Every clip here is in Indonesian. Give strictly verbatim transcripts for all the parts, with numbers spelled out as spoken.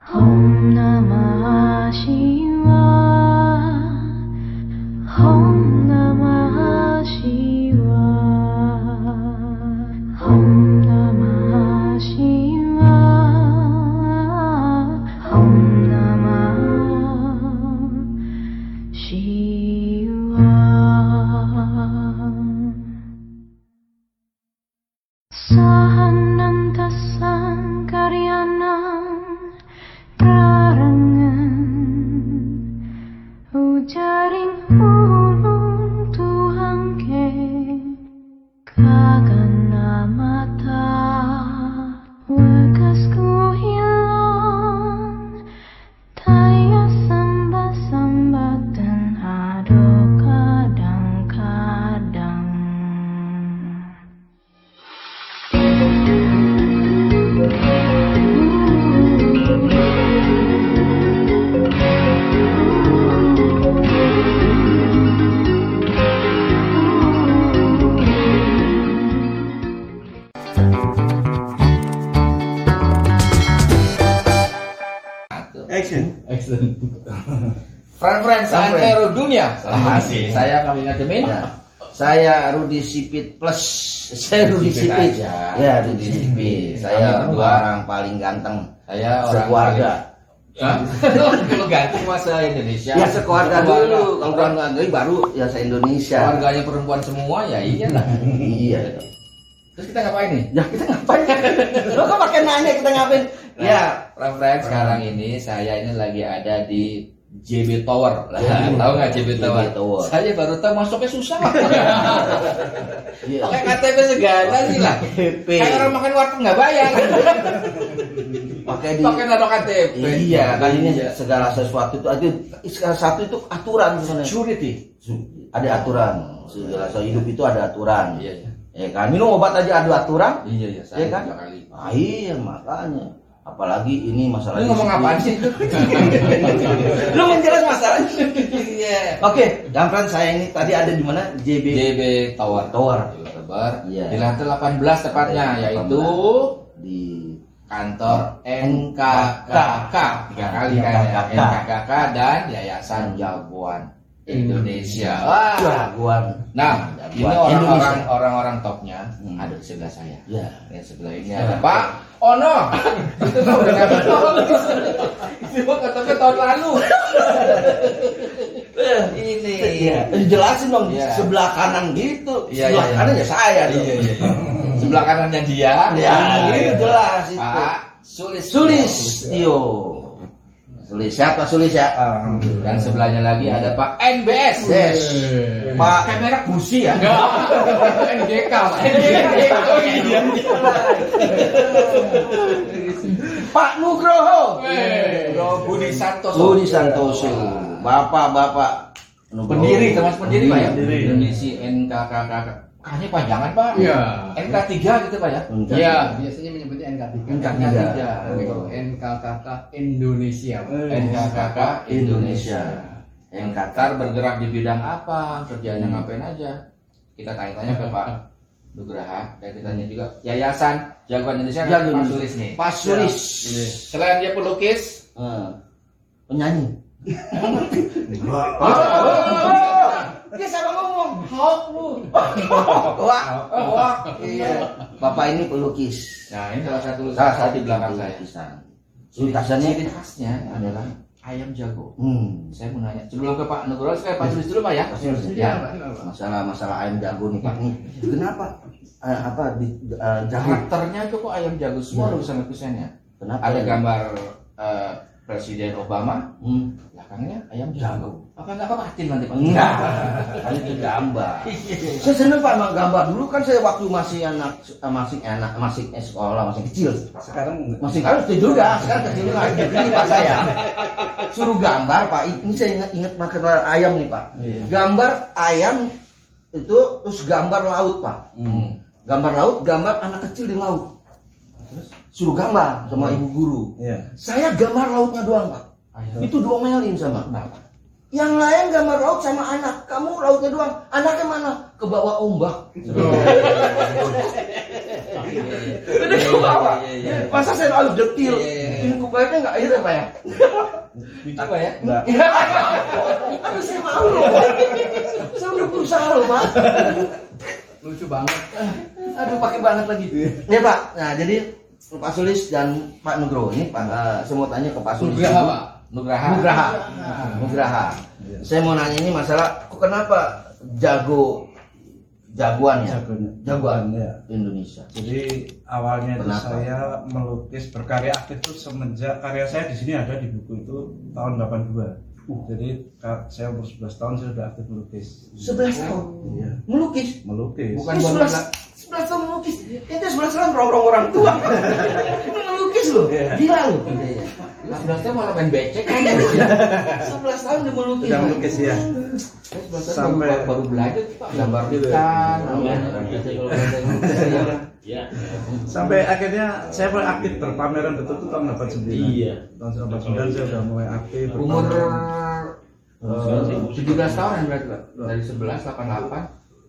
Om Namah Shivaya. Om Namah Shivaya. Om Namah Shivaya. Om Namah Shivaya. Sahanantasan karyanam prarangan ujaring ulun Tuhan ke kagana mata wakasku hilang taya sambat-sambat dan ado kadang-kadang. Action. Action. Friend-friend, antero dunia. Selamat Asik. Saya kami ngademin. Ya. Saya Rudi Sipit plus. Saya Rudi Sipit Sipit. aja. Ya, Rudi Sipit. Saya Kami dua berdua. orang paling ganteng Saya orang sekeluarga. Hah? Kalau ganti masa Indonesia. Ya sekeluarga dulu. Kalau keluarga lagi baru ya se Indonesia. Keluarganya perempuan semua ya iyalah. Iya. Terus kita ngapain nih? Ya kita ngapain? Lo kok pakai nanya kita ngapain? Nah, Ya. friend-friend, sekarang ini saya ini lagi ada di J B Tower. Lah, tahu nggak J B Tower? J B Tower. Saya baru tahu masuknya susah. Iya. Pakai K T P segala sih lah. K T P. Kayak orang makan warteg nggak bayar. Pakai di Pakai nado K T P. Iya, kan ini Iya. segala sesuatu itu ada segala satu itu aturan sebenarnya. Security. Ada aturan. Segala sesuatu hidup itu ada aturan. Iya, iya. Ya kan, minum obat aja ada aturan. Iya, iya, saya Iya kan? tiga kali. Ah, iya makanya. Apalagi ini masalah. Lu ngomong disiplin. apaan sih? Lu menjelas masalahnya. Iya. Oke, Gampran saya ini tadi ada di mana? J B J B Tower. Tower. J B Tower. Iya. Di lantai delapan belas tepatnya, yaitu di kantor N K K K tiga kali kayaknya. N K K K dan Yayasan Jagoan Indonesia. Wah. Jagoan. Nah, ini Jagoan orang-orang Indonesia. orang-orang topnya Hmm. ada di sebelah saya. Ya. Yang sebelah ini ada Pak Ono. Itu tuh udah nggak tahu. Itu mah ketemu tahun lalu. Ini. Iya, jelasin dong Iya. sebelah kanan gitu. Iya, sebelah iya, iya. kanan ya saya dong. Iya, iya. Sebelah kanannya dia. Ya, Iya. itu jelas itu. Pak Sulis. Sulis, Tio. Sulis siapa Sulis ya? Dan sebelahnya lagi ada Pak N B S. Yes. Pak Kayak merek busi ya? N G K. N G K. Oh iya. Pak Nugroho. Bro Budi Santoso. Budi Santoso. Bapak-bapak Pendiri, termasuk pendiri Pak ya? Pendiri. Indonesia N K K K. Kayaknya panjangan Pak. Iya. N K tiga gitu Pak ya? Iya, biasanya menyebutnya N K tiga. N K N K tiga. Kalau N K K K Indonesia. N K K K Indonesia. N K K. Ntar bergerak di bidang apa? Kerjanya ngapain aja? Kita tanya-tanya ke Pak Nugraha dan kita tanya juga Yayasan Jagoan Indonesia. Jagoan Pak Indonesia. Sulis nih. Pak Sulis. Selain dia pelukis, Eh, penyanyi. Dia sama ngomong. Wah, wah. Iya. Bapak ini pelukis. nah ini salah satu Salah salah satu di belakang saya. lukisan. Ciri Lukisannya. ciri khasnya adalah ayam jago. Hmm. Saya mau nanya sebelum ke Pak Nugroho, saya Pak Sulis dulu Pak ya. Pak Sulis, Ya. Masalah masalah ayam jago nih Pak nih. Kenapa? Eh, apa di eh, jago? Karakternya itu kok ayam jago semua Ya. lukisan-lukisannya. Kenapa? Ada ya? gambar eh, Presiden Obama, Hmm. belakangnya ayam jago. Apa nggak kepatin nanti Pak? Enggak, kan itu gambar. Saya seneng Pak sama gambar. Dulu kan saya waktu masih anak, masih anak, masih sekolah, masih kecil. Sekarang Masih kan kecil juga, sekarang kecil juga. Ini Pak saya suruh gambar Pak. Ini saya ingat, ingat makan ayam nih Pak. Iya. Gambar ayam itu terus gambar laut Pak. Hmm. Gambar laut, gambar anak kecil di laut. Suruh gambar sama ibu guru. Iya. Saya gambar lautnya doang Pak. Ayam. Itu diomelin sama. Kenapa? Yang lain gambar laut sama anak. Kamu lautnya doang. Anaknya mana? Ke bawah ombak. Udah ke bawah. Masa saya lalu detil. inkubatornya nggak itu Pak ya? Apa ya? Enggak. Aduh saya malu. Saya udah berusaha loh Pak. Lucu banget. Aduh pakai banget lagi. Ya Pak. Nah jadi Pak Sulis dan Pak Nugroho ini Pak, uh, saya mau tanya ke Pak Sulis. Nugraha, Pak. Nugraha. Nugraha. Nugraha. Saya mau nanya ini masalah kok kenapa jago jagoan ya? Jagoan. Jagoan Ya. Indonesia. Jadi awalnya itu Kenapa? saya melukis berkarya aktif itu semenjak karya saya di sini ada di buku itu tahun delapan puluh dua. Uh. Jadi ka- saya umur sebelas tahun saya sudah aktif melukis. sebelas tahun Iya, melukis. melukis. Bukan Eh, baru sebelas bilang. sebelas tahun melukis. Itu sebelas tahun rongrong orang tua. Melukis loh. Iya. Gila loh. Sebelas tahun malah main becek kan? sebelas tahun udah melukis. Sudah melukis ya. Sebelas tahun Sampai- baru, baru belajar Pak, gambar Gitu. ikan. Sampai akhirnya saya mulai aktif berpameran betul itu tahun delapan puluh sembilan. Iya. Tahun delapan puluh sembilan saya sudah mulai aktif Umur berpameran. eh, tujuh belas tahun berarti Pak? Dari sebelas, delapan puluh delapan.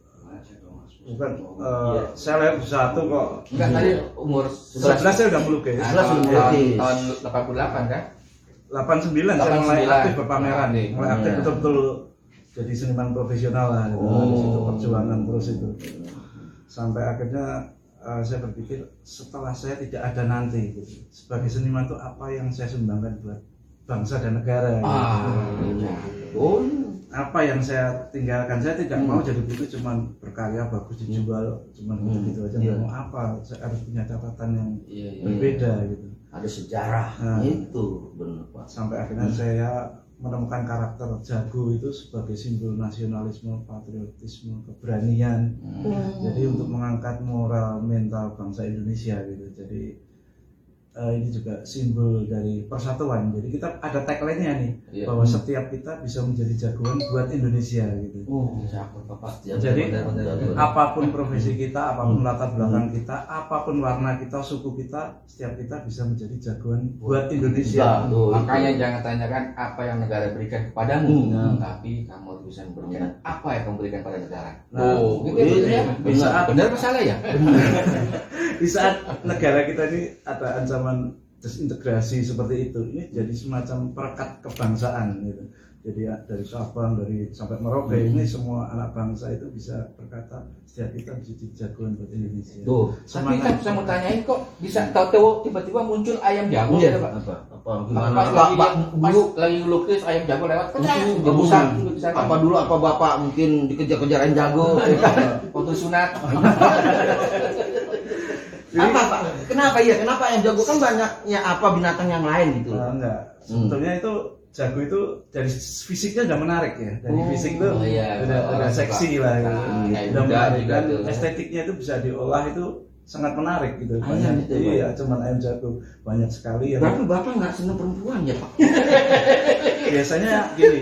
Bukan, eh, saya lahir satu kok. Enggak, tadi umur sebelas saya udah melukis. Nah, sebelas tahun, udah tahun, melukis. tahun delapan puluh delapan kan? delapan puluh sembilan saya mulai delapan puluh sembilan. aktif berpameran, Aktif. mulai aktif Iya. betul-betul jadi seniman profesional lah, gitu. Oh. Di situ perjuangan terus itu. Sampai akhirnya eh, saya berpikir setelah saya tidak ada nanti, gitu. Sebagai seniman itu apa yang saya sumbangkan buat bangsa dan negara? Gitu. Ah, iya. Oh. Apa yang saya tinggalkan? Saya tidak mau jadi buku cuman berkarya bagus dijual, cuman Hmm. gitu aja. Iya. Nggak mau apa? Saya harus punya catatan yang Iya, iya. berbeda gitu. Ada sejarah. Nah. Itu benar Pak. Sampai akhirnya saya menemukan karakter jago itu sebagai simbol nasionalisme, patriotisme, keberanian. Jadi untuk mengangkat moral mental bangsa Indonesia gitu. Jadi eh, ini juga simbol dari persatuan. Jadi kita ada tagline-nya nih, Iya. bahwa setiap kita bisa menjadi jagoan buat Indonesia gitu. Oh, cakep Bapak. Jadi apapun profesi kita, apapun latar belakang kita, apapun warna kita, suku kita, setiap kita bisa menjadi jagoan buat Indonesia. Betul. Makanya jangan tanyakan apa yang negara berikan kepadamu, Hmm. tapi kamu harus bisa memberikan apa yang kamu berikan pada negara. Nah, oh, gitu iya, ya? di saat Benar apa salah ya? di saat negara kita ini ada ancaman desintegrasi seperti itu, ini jadi semacam perekat kebangsaan gitu. Jadi ya, dari Sabang, dari sampai Merauke, ini semua anak bangsa itu bisa berkata setiap kita bisa jadi jagoan buat Indonesia. Tuh. Tapi Semangat. kan saya mau tanyain kok bisa tahu-tahu tiba-tiba muncul ayam jago Iya, gitu Pak. apa? Apa Pas gimana? lagi, Pak, Pak, pas dulu lagi ngelukis ayam jago lewat, mungkin dia jago pusat, dulu. dia bisa Apa dulu apa Bapak mungkin dikejar-kejaran jago? foto sunat. Apa Pak? Kenapa ya? Kenapa yang jago kan banyaknya apa binatang yang lain gitu? Nah, enggak, sebetulnya itu jago itu dari fisiknya udah menarik ya. Dari Oh, fisik itu oh iya, udah, orang udah suka. seksi lah gitu. Nah, kayak Udah kuda menarik juga dan tuh. estetiknya itu bisa diolah itu sangat menarik gitu. Ayam Banyak, itu, Pak. iya, cuman ayam jago banyak sekali yang Berarti Bapak nggak senang perempuan ya Pak? biasanya gini.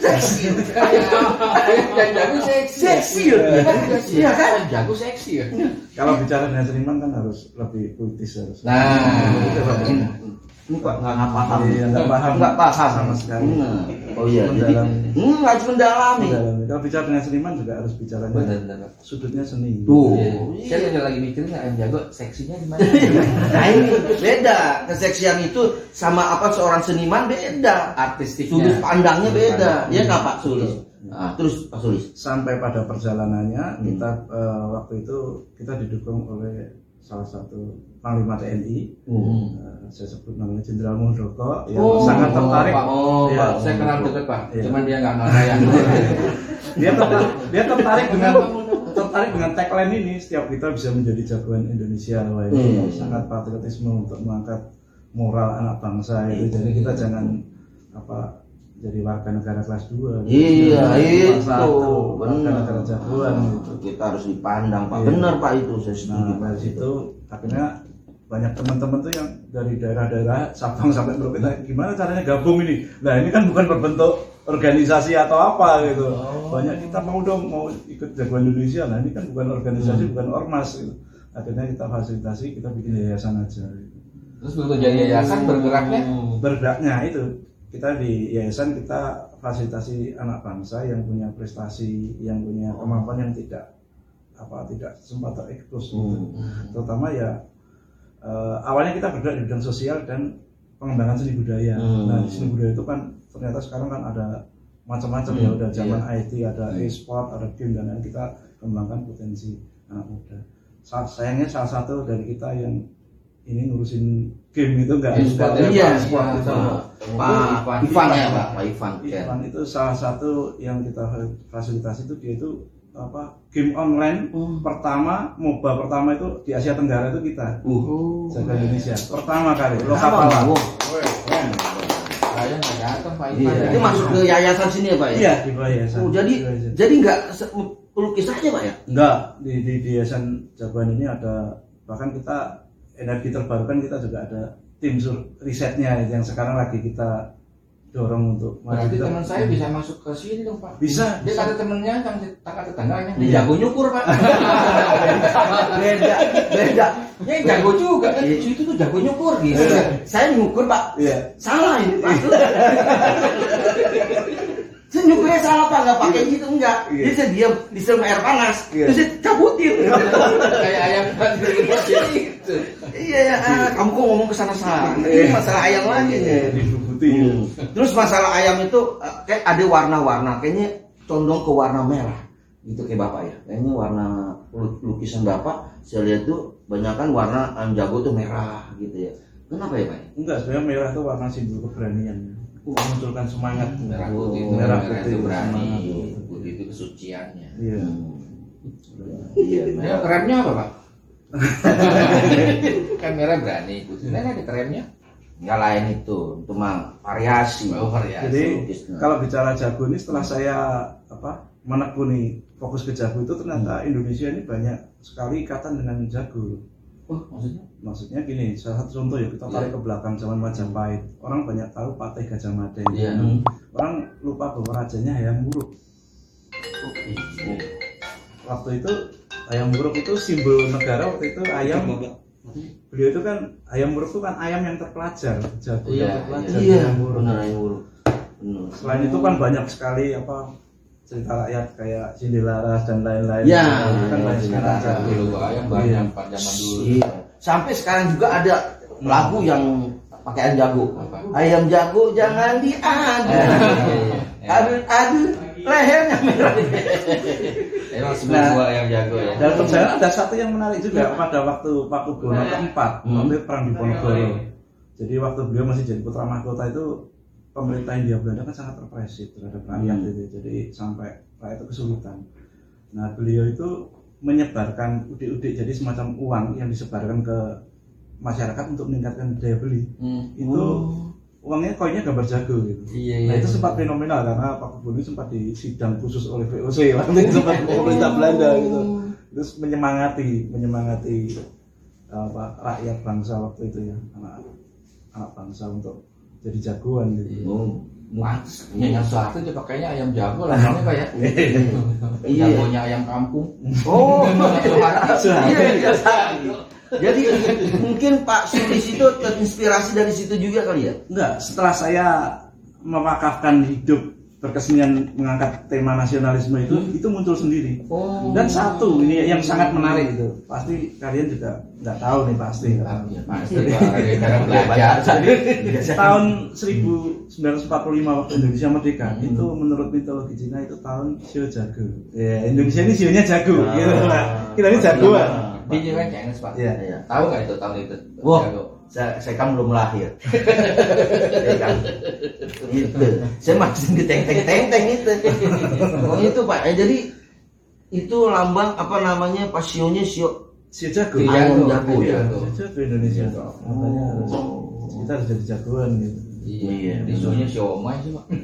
Ayam ayam jago seksi. Seksi ya? Iya kan? Ayam jago seksi ya. Kalau bicara dengan seniman kan harus lebih puitis harus. Nah, Itu, Pak. Ini Pak nggak nggak paham. Iya, nggak paham. Nggak paham Sama sekali. Nah. Oh iya. Jadi Mendalami. hmm, harus mendalami. Mendalami. Kalau bicara dengan seniman juga harus bicaranya benar-benar. sudutnya seni. Tuh. Iya. Saya juga lagi mikirin ayam jago seksinya di mana. Nah ini beda. Keseksian itu sama apa seorang seniman beda. Artistiknya. Sudut pandangnya beda. Pandang. Dia nggak Pak Sulis. Nah, terus Pak Sulis. Sampai pada perjalanannya Hmm. kita eh, waktu itu kita didukung oleh salah satu Panglima T N I. Hmm. Eh, saya sebut namanya Jenderal Muldoko yang Oh, sangat tertarik. Pak. Oh, Iya. Pak, saya kenal dekat Pak. Iya. Cuman dia nggak kenal saya. Dia tertarik, dia tertarik dengan tertarik dengan tagline ini, setiap kita bisa menjadi jagoan Indonesia. Wah, ini Hmm. sangat patriotisme untuk mengangkat moral anak bangsa itu. Jadi kita jangan apa jadi warga negara kelas dua. Iya itu warga benar. negara jagoan gitu. Kita harus dipandang Pak. Iya. Benar Pak itu saya setuju. Nah dari situ akhirnya banyak teman-teman tuh yang dari daerah-daerah Sabang sampai Merauke tanya, gimana caranya gabung ini? Nah ini kan bukan berbentuk organisasi atau apa gitu. Banyak kita mau dong mau ikut jagoan Indonesia. Nah ini kan bukan organisasi, bukan ormas gitu. Akhirnya kita fasilitasi, kita bikin yayasan aja. Gitu. Terus begitu jadi yayasan bergeraknya. Bergeraknya itu kita di yayasan kita fasilitasi anak bangsa yang punya prestasi, yang punya kemampuan yang tidak apa tidak sempat terekspos gitu. Hmm. Terutama ya eh, awalnya kita bergerak di bidang sosial dan pengembangan seni budaya. Hmm. Nah di seni budaya itu kan ternyata sekarang kan ada macam-macam ya, Hmm, udah zaman iya. I T, ada Hmm. e-sport, ada game, dan lain, kita kembangkan potensi anak muda. Sa- sayangnya salah satu dari kita yang ini ngurusin game itu enggak E-sport enggak- ya, Iya, Pak. e-sport Iya, itu. Pak. Pak Ivan ya Pak, Pak Ivan. Ivan itu salah satu yang kita fasilitasi, itu dia itu apa game online Hmm. pertama, MOBA pertama itu di Asia Tenggara itu kita, Uh. Jaga Indonesia pertama kali lokal Apa, pala. Bang? Keren. Saya nggak datang Pak Iya, Ivan. itu masuk ke yayasan sini ya Pak ya? Iya di bawah yayasan. Oh, jadi Di bawah yayasan. jadi nggak se- pelukis aja Pak ya? Enggak, di, di, di Yayasan Jagoan ini ada, bahkan kita energi terbarukan, kita juga ada tim sur- risetnya yang sekarang lagi kita dorong untuk maju. Berarti Kita- teman saya bisa masuk ke sini dong Pak. Bisa, Dia bisa. kata temennya yang tetangga-tetangganya. Iya. Dia jago nyukur Pak. Beda, beda. Ya jago juga kan. Iya. Itu tuh jago nyukur gitu. Iya. Saya nyukur Pak, Iya. salah ini Pak. Saya nyukurnya salah Pak, nggak pakai gitu enggak. Iya. Jadi saya diam, disiram air panas, Iya. terus saya cabutin. Kayak ayam kan gitu. Iya, ya, ah, kamu kok ngomong ke sana sana. Ini masalah ayam lagi nih. Dibubuti. Hmm. Terus masalah ayam itu eh, kayak ada warna-warna, kayaknya condong ke warna merah gitu kayak bapak ya. Kayaknya warna lu- lukisan bapak saya lihat tuh banyakan warna ayam jago tuh merah gitu ya. Kenapa ya Pak? Enggak, sebenarnya merah itu warna simbol keberanian. Memunculkan semangat. Merah Oh, putih itu merah merah putih itu itu berani. semangat. Putih itu kesuciannya. Iya. Hmm. Iya, Ya merah. remnya apa Pak? Kan merah berani. Putih kan ada remnya. Nggak lain itu, itu mah variasi. Oh, variasi. Jadi lukisnya. kalau bicara jago ini, setelah saya apa menekuni fokus ke jago itu, ternyata Indonesia ini banyak sekali ikatan dengan jago. Oh, maksudnya? Maksudnya gini, salah satu contoh ya, kita tarik ke belakang zaman Majapahit. Orang banyak tahu Patih Gajah Mada. Iya. Orang lupa bahwa rajanya Hayam Wuruk. Waktu itu Hayam Wuruk itu simbol negara waktu itu ayam. Beliau itu kan Hayam Wuruk itu kan ayam yang terpelajar, jago Iya, yang terpelajar. Iya, Hayam Wuruk. benar yang buruk. Benar. Selain itu kan banyak sekali apa cerita rakyat kayak Cindy Laras dan lain-lain. Ya, Itu kan banyak Cindy sekali Laras. jago. Dulu ayam banyak pada zaman dulu. Iya. Sampai sekarang juga ada lagu yang pakai ayam jago. Apa? Ayam jago jangan diadu. Aduh, aduh, lehernya merah. Emang sebuah ayam jago ya. Dan untuk saya ada satu yang menarik juga pada waktu Pakubono keempat, Hmm. waktu perang di Ponorogo. Jadi waktu beliau masih jadi putra mahkota itu, pemerintah Hindia Belanda kan sangat represif terhadap rakyat Hmm. itu. Jadi sampai rakyat itu kesulitan. Nah beliau itu menyebarkan udik-udik, jadi semacam uang yang disebarkan ke masyarakat untuk meningkatkan daya beli. Hmm. Itu uangnya koinnya gambar jago gitu. Iya, Nah iya. itu sempat fenomenal karena Pak Kebun sempat disidang khusus oleh V O C waktu itu sempat pemerintah Belanda gitu. Terus menyemangati, menyemangati apa rakyat bangsa waktu itu ya, anak anak bangsa untuk jadi jagoan gitu. Oh, Mas, punya suatu dia pakainya ayam jago lah namanya Pak ya. Iya. Jagonya ayam kampung. Oh, Suara. iya, iya. Jadi mungkin Pak Sulis itu terinspirasi dari situ juga kali ya? Enggak, setelah saya mewakafkan hidup berkesenian mengangkat tema nasionalisme itu, itu muncul sendiri. Oh. Dan satu ini yang sangat menarik itu, pasti kalian juga nggak tahu nih pasti. Ya, pasti Pak, cara belajar. Tahun seribu sembilan ratus empat puluh lima waktu Indonesia merdeka, itu menurut mitologi Cina itu tahun Shio jago. Ya, Indonesia ini sionya jago, Ah. gitu lah. Kita ini jagoan. Dia kan Chinese Pak. Iya. Iya. Tahu nggak itu tahun itu? Wah, Jago. saya, saya kan belum lahir. Saya kan, gitu. Saya masih di teng-teng-teng itu. Oh itu Pak, eh, jadi itu lambang apa namanya pasionya sio Shio jago. Shio ayam jago, jago Shio ya. jago. Shio jago Indonesia. Makanya harus, kita harus jadi jagoan gitu. Iya. Disuruhnya siomay sih Pak.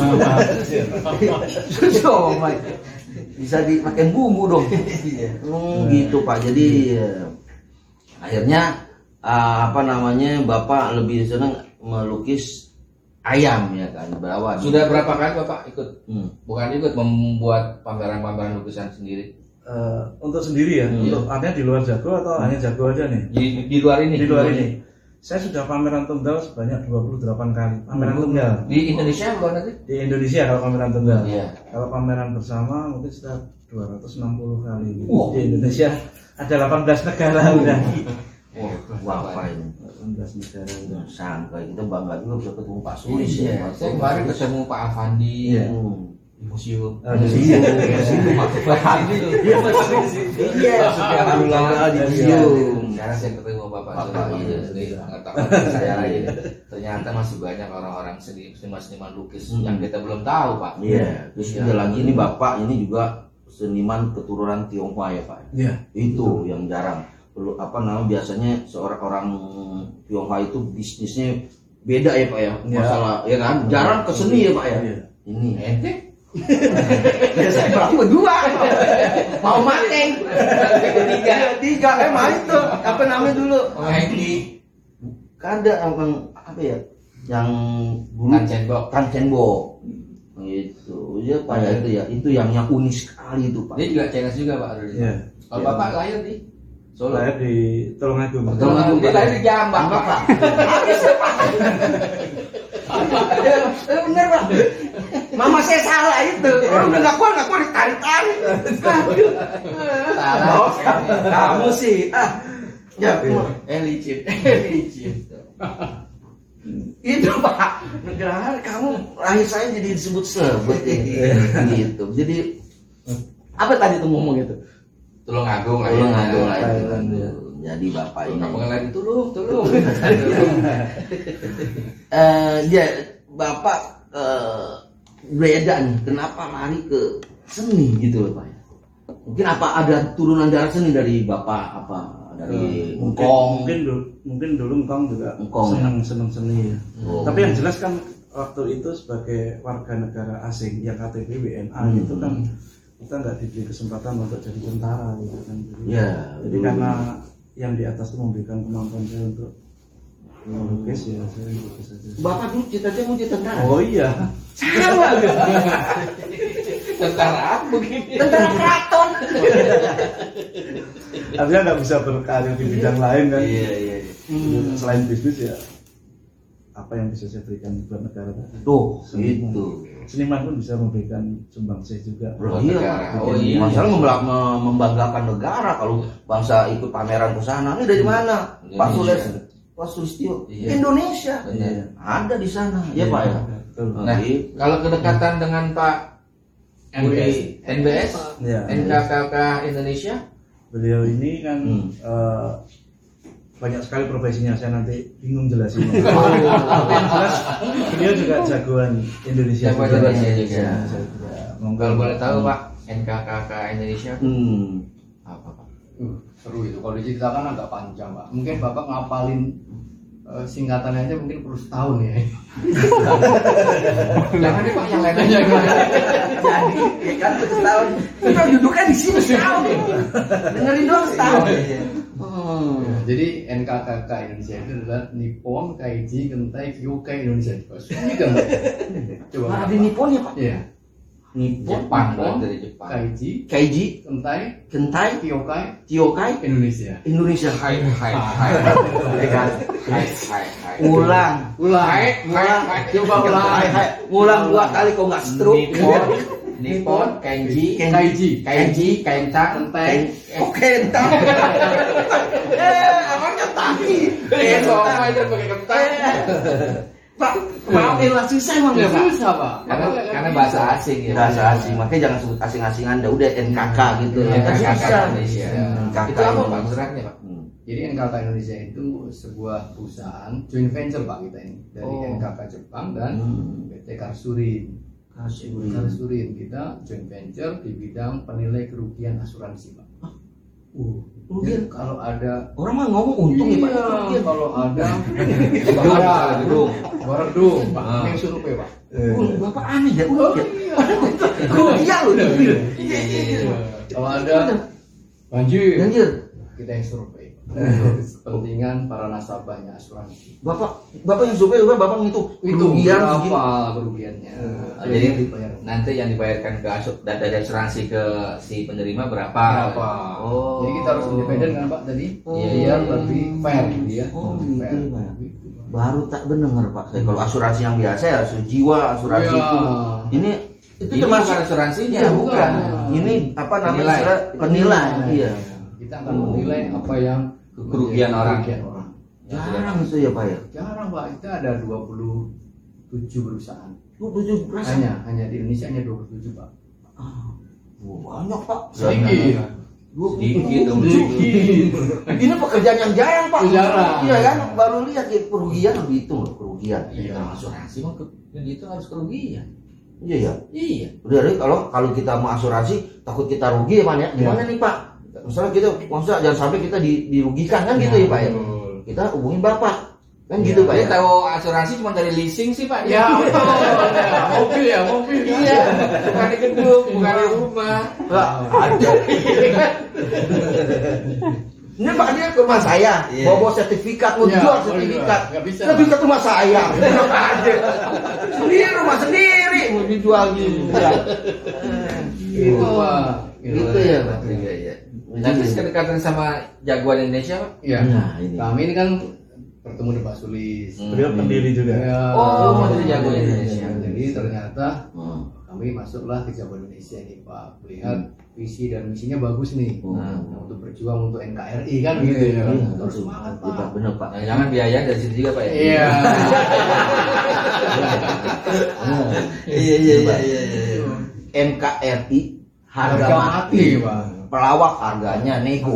Oh my. Bisa dipakai bumbu dong. Hmm, gitu Pak. Jadi eh, akhirnya ah, apa namanya Bapak lebih senang melukis ayam ya kan, berawan. Sudah berapa kali Bapak ikut? Hmm. Bukan ikut membuat pameran-pameran lukisan sendiri. Eh, untuk sendiri ya, Hmm. untuk artinya di luar jago atau hanya jago aja nih? Di, di luar ini. Di luar ini, saya sudah pameran tunggal sebanyak dua puluh delapan kali. Pameran tunggal Di Indonesia luar negeri? di Indonesia kalau pameran tunggal. Iya. Kalau pameran bersama mungkin sekitar dua ratus enam puluh kali gitu. Wow. Di Indonesia ada delapan belas negara udah. Wah, apa ini? delapan belas negara. Nggak sangka kita bangga juga bisa ketemu Pak Sulis ya. Iya, saya kemarin ketemu Pak Afandi Iya. di museum. Ah, di museum. Pak Afandi tuh. Iya, setiap bulan di museum. Sekarang saya ketemu Bapak Bapak, Sulis, iya. jadi mengatakan saya lagi. Ternyata masih banyak orang-orang seni seniman lukis Hmm. yang kita belum tahu, Pak. Iya, terus Iya. ada lagi ini Bapak ini juga seniman keturunan Tionghoa ya Pak. Iya. Itu yang jarang. Perlu apa namanya biasanya seorang orang Tionghoa itu bisnisnya beda ya Pak ya. Iya. Masalah ya kan jarang ke seni ya Pak ya. Iya. Ini Ente? ya saya berarti berdua. Mau makan. Ketiga. Tiga eh main tuh apa namanya dulu? Oh, Hengki. Ada emang apa ya? Yang dulu Tan Chenbok. Tan Chenbok. Gitu. Ya Pak ya itu ya. Itu yang yang unik sekali itu Pak. Dia juga Chinese juga, Pak. Dulu. Iya. Kalau Iya. Bapak lahir di Solo. Lahir di Tulungagung. Tulungagung. Dia lahir di Jambak, Apa, Pak. Eh, bener Pak. Mama saya salah itu. Orang udah nggak kuat nggak kuat ditarik tarik. Salah. Oh, kamu sih. Ah, ya Eh licin. Eh licin. itu Pak. Negara kamu lahir saya jadi disebut sebut ini. Gitu. Jadi apa tadi tuh ngomong itu? Tulungagung lah. Tulung Agung lah itu. Thailand, ya. Jadi bapak ini. Kamu ngelain tulung, tulung. Eh, ya bapak eh, beda nih. Kenapa lari ke seni gitu loh Pak? Mungkin apa ada turunan darah seni dari bapak apa dari Eh, mungkin, Engkong? mungkin dulu mungkin dulu Engkong juga Engkong, senang senang seni ya. Oh. Tapi yang jelas kan waktu itu sebagai warga negara asing yang K T P W N A Hmm. itu kan kita nggak diberi kesempatan untuk jadi tentara gitu kan. Jadi, Ya, jadi dulu. karena yang di atas itu memberikan kemampuan saya untuk melukis ya saya lukis aja. Bapak dulu cita-cita mau jadi tentara. Oh iya. Sama. Tentara apa begini? Tentara keraton. Artinya nggak bisa berkarir di bidang lain kan. Iya iya. iya. Selain bisnis ya apa yang bisa saya berikan buat negara tadi. Tuh, Seniman. itu. Seniman pun bisa memberikan sumbangsih juga. Bro, Buat iya, negara. Pak. Oh, iya. Masalah membela- mem- membanggakan negara kalau bangsa ikut pameran ke sana. Ini dari mana? Pak Indonesia. Sulis, Pak Sulistio. Iya. Indonesia. Benar. Ada di sana. Ya Pak ya. Betul. Nah, Gitu. kalau kedekatan dengan Pak N B S. N B S, Ya. N K K K Indonesia, Beliau ini kan Hmm. eh, banyak sekali profesinya, saya nanti bingung jelasinnya. Tapi yang jelas beliau juga jagoan Indonesia. Jagoan juga. Indonesia juga. Indonesia juga. Monggo. kalau boleh tahu Pak, N K K K Indonesia Hmm. apa Pak? Uh, seru itu. Kalau diceritakan agak panjang, Pak. Mungkin Bapak ngapalin eh, singkatannya aja mungkin perlu setahun ya. Jangan nih Pak, yang lain aja. Jadi, ya kan setahun. Kita duduknya di sini setahun. Dengerin doang setahun. Hmm. Jadi N K K K Indonesia itu adalah Nippon Kaiji Kentai Kyokai Indonesia. Ini kan, Pak? Coba. Nah, Pak. ada Nipponnya Pak. Iya. Nippon, Jepang dong, dari Jepang. Kaiji Kaiji, Kentai Kentai, Kyokai Kyokai, Indonesia. Indonesia. Hai hai hai. Ya kan? Hai hai hai. Ulang. Ulang. Hai hai hai. Coba ulang. Hai, hai. Ngulang dua kali kok nggak stroke. Nippon, Nippon, Kenji, Kaiji. Kaiji, Kentang, Kentai. Oh kentang. Eh, abangnya tadi. Eh, sama aja pakai kentang. Pak, maafin lah susah emang ya Pak. Susah, Pak. Karena karena bahasa asing ya. Bahasa asing, makanya jangan sebut asing-asingan, dah udah N K K gitu. N K K K Susah. Indonesia. N K K Itu apa Pak Indonesia. geraknya Pak? Hmm. Jadi N K K Indonesia itu sebuah perusahaan joint venture Pak kita ini dari Oh. N K K Jepang dan Hmm. P T Karsurin. Kasuri. Karsurin kita joint venture di bidang penilai kerugian asuransi Pak. Uh, Jadi kalau ada orang mah ngomong untung ya Pak. Iya, Kerugian. kalau ada Gedung, bahara, gedung. bahara gedung, Pak. Ah. Ini yang survei Pak. Uh, Bapak aneh ya. Oh, Udah. iya. Kerugian loh. Iya, iya, iya. Kalau ada banjir, Banjir. kita yang survei. Untuk kepentingan para nasabahnya asuransi. Bapak, Bapak yang survei, Bapak ngitung Itu kerugian berapa segini. kerugiannya? Oh, Ada jadi yang dibayar. nanti yang dibayarkan ke asuk dan dari asuransi ke si penerima berapa? Berapa? Oh. Jadi kita harus independen kan Pak tadi, Iya. biar lebih fair dia. Oh, Lebih gitu, fair. Pak. Gitu. Baru tak dengar Pak. Saya kalau asuransi yang biasa ya asuransi jiwa, asuransi Iya. itu. Ini itu Ini termasuk bukan asuransinya, Iya, bukan. Ini apa namanya? Penilai. istilah Penilai. Iya. Kita akan menilai apa yang Kerugian orang. Kerugian orang. Jarang itu ya Pak ya. Jarang Pak, kita ada dua puluh tujuh perusahaan. dua puluh tujuh persen. Hanya hanya di Indonesia hanya dua puluh tujuh Pak. Ah, wah, banyak Pak. Sedikit. Sedikit dong. Ini pekerjaan yang jarang Pak. Jarang. Iya kan, baru lihat ya, kerugian dihitung loh, kerugian. Iya. Kalau asuransi mah ke- gitu harus kerugian. Iya ya. Iya. Udah deh, kalau kalau kita mau asuransi takut kita rugi ya Pak ya. Gimana nih Pak? Misalnya kita maksudnya jangan sampai kita di- dirugikan kan gitu ya Pak ya. Betul. Kita hubungin Bapak. Kan Iya. gitu Pak Saya ya. tahu asuransi cuma dari leasing sih Pak. Ya, betul. Ya, mobil ya, mobil. Iya, bukan di gedung, bukan di rumah. Pak, ada. Ini Pak dia ke rumah saya, Iya. bawa sertifikat, mau Iya, jual boleh sertifikat. jual. Nggak bisa, Sertifikat rumah saya. Nggak ada. Sendiri rumah sendiri mau dijual gitu. Gitu Pak. Gitu ya Pak. Iya, iya. Nah, terus kedekatan sama jagoan Indonesia Pak? Iya. Nah, ini. Kami ini kan bertemu dengan Pak Sulis. Hmm. Beliau pendiri juga. Ya. Oh, menteri jagoan Indonesia. Jadi ternyata Hmm. kami masuklah ke jagoan Indonesia ini Pak. Melihat visi dan misinya bagus nih. Hmm. Nah, untuk berjuang untuk N K R I kan gitu ya. Iya, Terus betul. semangat Iya, Pak, Pak. benar Pak. Nah, jangan biaya dari situ juga Pak ya? Iya. Iya iya iya iya. iya. N K R I harga Harga mati. mati Pak. Pelawak harganya nego.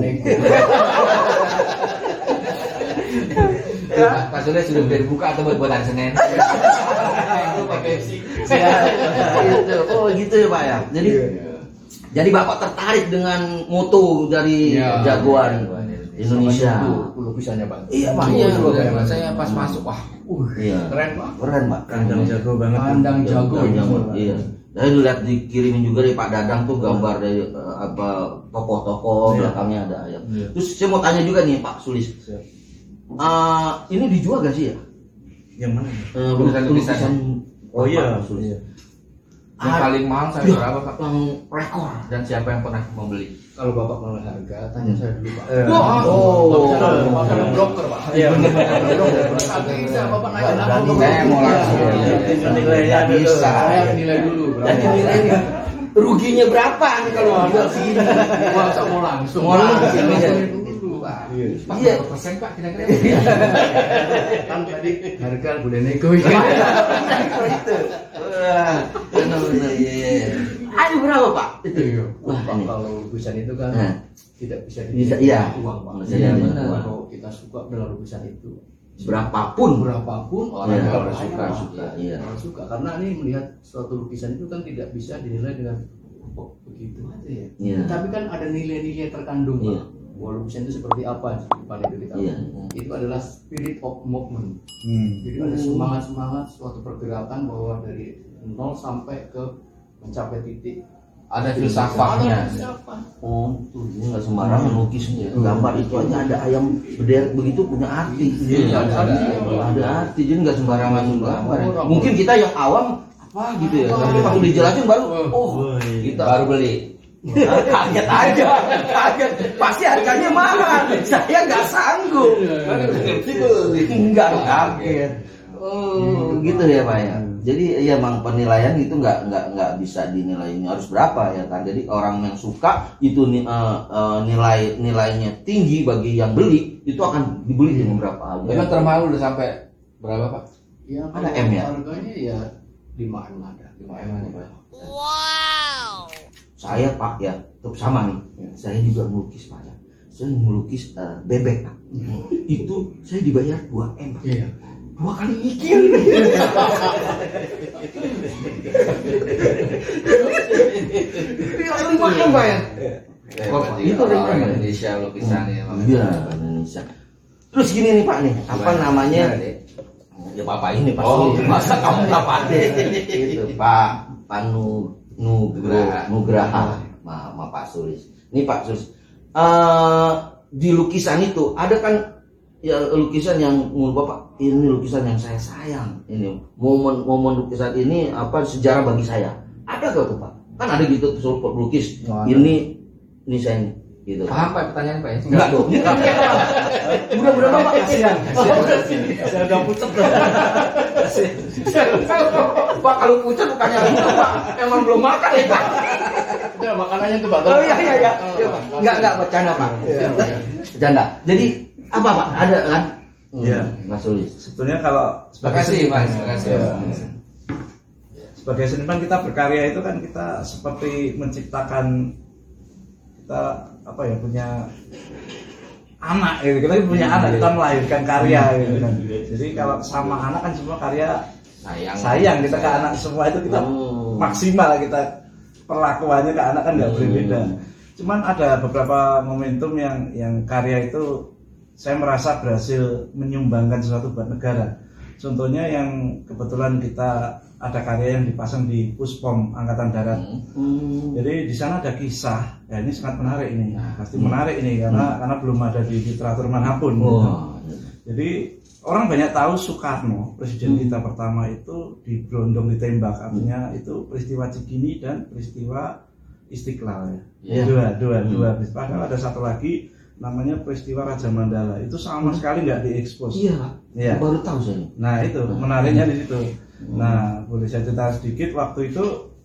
Pak Surya sudah bisa dibuka atau buat buatan Senin? Itu Pak Pepsi. Ya, gitu. Oh gitu ya Pak ya. Jadi jadi Bapak tertarik dengan moto dari Iya. jagoan Indonesia. Itu lukisannya Pak. Iya Pak. Iya, Iya, iya, Pak. Saya pas masuk, wah, Uh, Iya. keren Pak. Keren Pak. Kandang jago banget. Pandang jago. Kandang jago. Pak. Iya. Saya lihat dikirimin juga dari Pak Dadang tuh gambar dari eh, apa tokoh-tokoh Iya. belakangnya ada ya. Iya. Terus saya mau tanya juga nih Pak Sulis. Siap. Eh, ini dijual gak sih ya? Yang mana? Eh, Lukisan-lukisan. lukisan Oh iya. Pak Sulis. Iya. yang Ah, paling mahal saya iya, berapa Pak? yang rekor. Dan siapa yang pernah membeli? Kalau Bapak mau harga, tanya saya dulu Pak. Eh, Wah, oh. Bapak ada- Bapak ada broker Pak. Iya, benar. Tapi bisa Bapak nanya langsung. Saya mau langsung. Iya, iya, iya. Nilainya Nggak bisa. Saya nilai dulu. Jadi nilainya ruginya berapa nih kalau jual segini? Masa mau langsung? Mau langsung, Langsung iya. dulu Pak. Iya. Pak, Iya. berapa persen Pak kira-kira? Kan tadi harga boleh nego ya. Itu. Wah, benar-benar iya. iya. Ada berapa Pak? Itu. Iya. Wah, Pak, ini. kalau lukisan itu kan Nah. tidak bisa Bisa, dibeli iya. uang Pak. Bisa Iya, dibeli benar. uang. Kalau kita suka dengan lukisan itu, Berapapun berapapun orang Iya, kalau orang suka, suka, suka, iya. orang suka karena ini melihat suatu lukisan itu kan tidak bisa dinilai dengan oh, begitu aja ya. Iya. Tapi kan ada nilai-nilai terkandung Pak. Iya. Bahwa lukisan itu seperti apa di depan itu kita. Iya. Itu adalah spirit of movement. Hmm. Jadi ada semangat-semangat suatu pergerakan bahwa dari nol sampai ke mencapai titik. Ada filsafahnya. Ada filsafat. Oh, tuh ini nggak sembarangan lukisnya. Gambar itu aja ada ayam berderet begitu punya arti. Iya, ada, ada. Ada arti, jadi nggak sembarangan gambar. Orang. Mungkin kita yang awam apa gitu ya. Tapi pas udah dijelasin baru, oh, kita Baru beli. kaget aja, kaget. Pasti harganya mahal. Saya nggak sanggup. Gitu, nggak kaget. Oh, gitu ya Pak ya. Jadi ya emang penilaian itu nggak nggak nggak bisa dinilainya harus berapa ya kan. Jadi orang yang suka itu ni- eh, eh, nilai nilainya tinggi bagi yang beli itu akan dibeli dengan berapa harga. Memang termahal udah sampai berapa Pak? Ya, Ada kalau M ya? Harganya ya lima M ada. lima M ada Pak. Saya Pak ya, tetap sama nih. Saya juga melukis Pak ya. Saya melukis eh, bebek Pak. Itu saya dibayar dua M Pak. Iya. Dua kali mikir. lima M Pak ya. Wah, itu itu orang orang Indonesia lukisannya. Iya, Indonesia. Terus gini nih Pak nih, apa namanya? Ya Bapak ini pasti. Oh. Masa kamu nggak pandai? Itu Pak Panu Nugraha, Nugraha, ma, ma Pak Sulis. Ini Pak Sulis. Eh, di lukisan itu ada kan ya lukisan yang menurut Bapak ini lukisan yang saya sayang. Ini momen-momen lukisan ini apa sejarah bagi saya. Ada gak tuh Pak? Kan ada gitu tuh pelukis. Oh, ada. Ini ini saya ini. Gitu. Paham Pak pertanyaan Pak ya? Enggak dong. Mudah-mudahan Bapak kasihan. Saya udah pucat. Pak kalau pucat bukannya gitu Pak. Emang belum makan ya Pak. Itu makanannya tuh Pak. Oh iya iya iya. Enggak enggak bercanda Pak. Bercanda. Jadi apa Pak? Ada kan Iya. Mas Sulis. Sebetulnya kalau Terima kasih Mas, terima kasih. Ya. Sebagai seniman kita berkarya itu kan kita seperti menciptakan, kita apa ya, punya anak gitu. Kita punya Hmm, anak, iya. kita melahirkan karya gitu kan. Jadi kalau sama anak kan semua karya Sayang. sayang kita ke anak semua itu kita Hmm. maksimal, kita perlakuannya ke anak kan nggak boleh Hmm. beda. Cuman ada beberapa momentum yang yang karya itu saya merasa berhasil menyumbangkan sesuatu buat negara. Contohnya yang kebetulan kita ada karya yang dipasang di Puspom Angkatan Darat. Hmm. Jadi di sana ada kisah, ya ini sangat menarik ini, Nah. pasti menarik ini karena karena belum ada di literatur manapun. Wah. Jadi orang banyak tahu Soekarno, presiden kita pertama itu di Brondong ditembak, artinya itu peristiwa Cikini dan peristiwa Istiqlal ya. Iya. Dua, dua, Hmm. dua. Padahal ada satu lagi namanya peristiwa Raja Mandala. Itu sama sekali nggak diekspos. Iya. Iya. Baru tahu saya. Nah itu menariknya di situ. Nah boleh saya cerita sedikit, waktu itu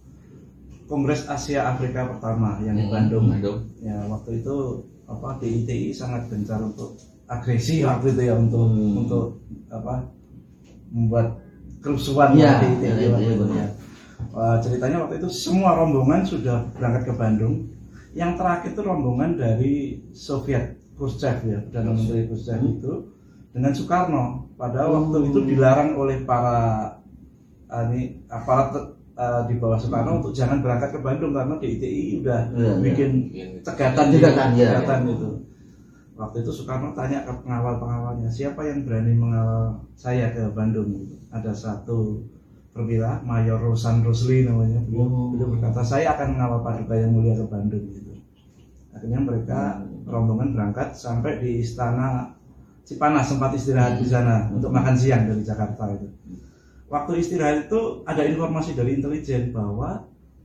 Kongres Asia Afrika pertama yang di Bandung. Bandung. Ya waktu itu apa D I T I sangat gencar untuk agresi waktu itu ya, untuk Hmm. untuk apa membuat kerusuhan Iya, di D I T I iya, waktu iya, itu. benar. Wah, ceritanya waktu itu semua rombongan sudah berangkat ke Bandung. Yang terakhir itu rombongan dari Soviet, Khrushchev ya, Perdana Menteri Khrushchev itu dengan Soekarno. Pada waktu itu dilarang oleh para uh, ini aparat uh, di bawah Soekarno untuk jangan berangkat ke Bandung karena D I T I udah Iya, bikin iya. cegatan Cegatan, iya, cegatan iya. itu. Waktu itu Soekarno tanya ke pengawal-pengawalnya, siapa yang berani mengawal saya ke Bandung? Ada satu perwira, Mayor Rosan Rusli namanya, beliau, Oh. beliau berkata, saya akan mengawal Paduka Yang Mulia ke Bandung gitu. Akhirnya mereka rombongan berangkat sampai di Istana Cipanas, sempat istirahat di sana untuk makan siang dari Jakarta itu. Waktu istirahat itu ada informasi dari intelijen bahwa